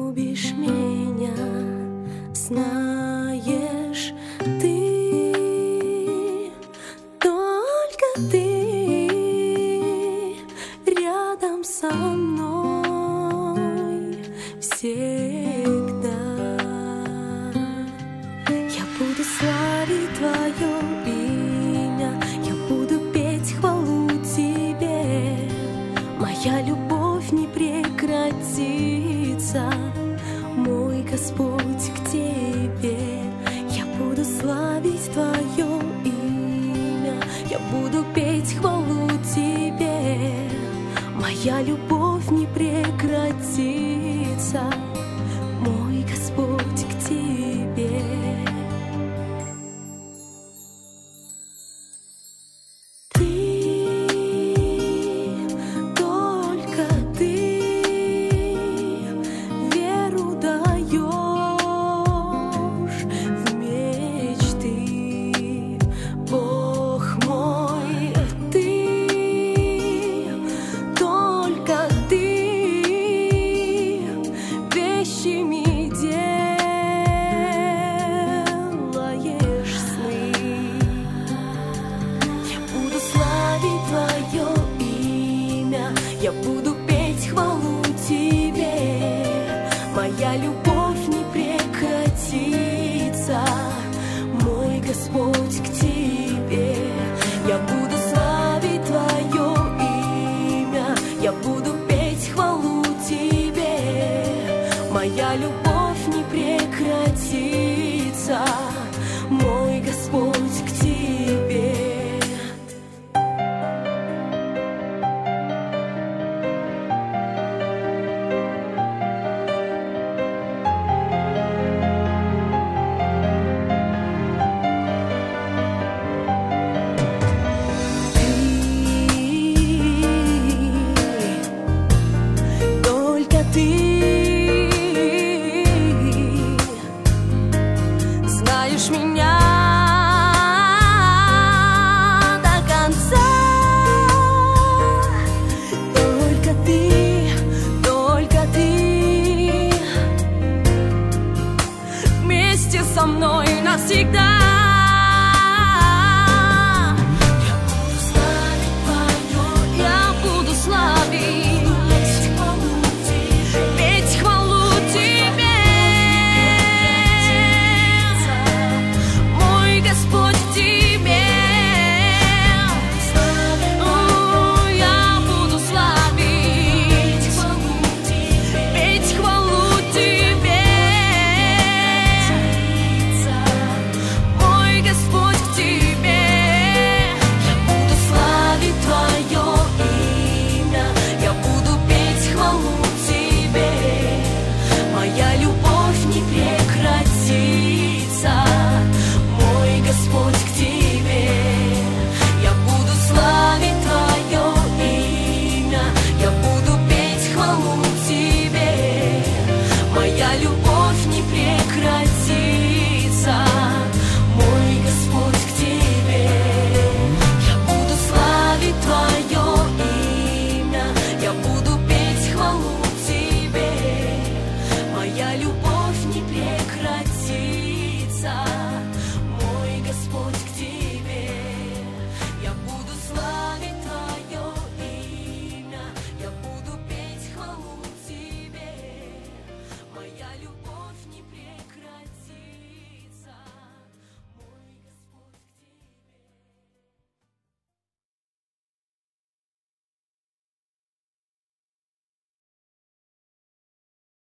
любишь меня, знаешь ты, только ты рядом со мной всегда. Я буду славить твое имя, я буду петь хвалу тебе. Моя любовь не прекратится, мой Господь, к тебе. Я буду славить твое имя, я буду петь хвалу тебе. Моя любовь не прекратится, мой Господь, к тебе. Я буду петь хвалу тебе, моя любовь не прекратится, мой Господь, к тебе. Я буду славить твое имя, я буду петь хвалу тебе, моя любовь не прекратится, мой Господь, к тебе. Ты знаешь меня до конца, только ты вместе со мной навсегда.